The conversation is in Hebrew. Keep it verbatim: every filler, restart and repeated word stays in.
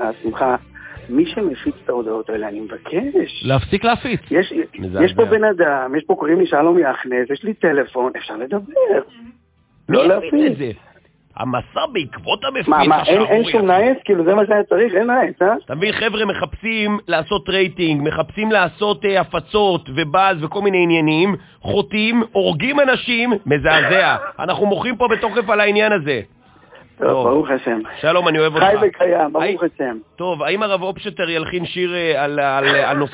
השמחה, מי שמפיץ את ההודעות האלה, אני מבקש. להפסיק להפיץ. יש, יש פה בן אדם, יש פה קוראים לי שלום יחנז, יש לי טלפון, אפשר לדבר. לא להפיץ. המסע בעקבות המפיץ מה, מה, אין, אין שום נעץ? כאילו זה מה שהיה צריך, אין נעץ, אה? אתה מבין, חבר'ה מחפשים לעשות רייטינג, מחפשים לעשות uh, הפצות ובאז וכל מיני עניינים, חוטאים, הורגים אנשים, מזעזע. אנחנו מוכרים פה בתוקף על העניין הזה. טוב, טוב. ברוך השם. שלום, אני אוהב אותך. חי וקיים, ברוך השם. טוב, האם הרב אופשטר ילחין שיר uh, על, על, על נושא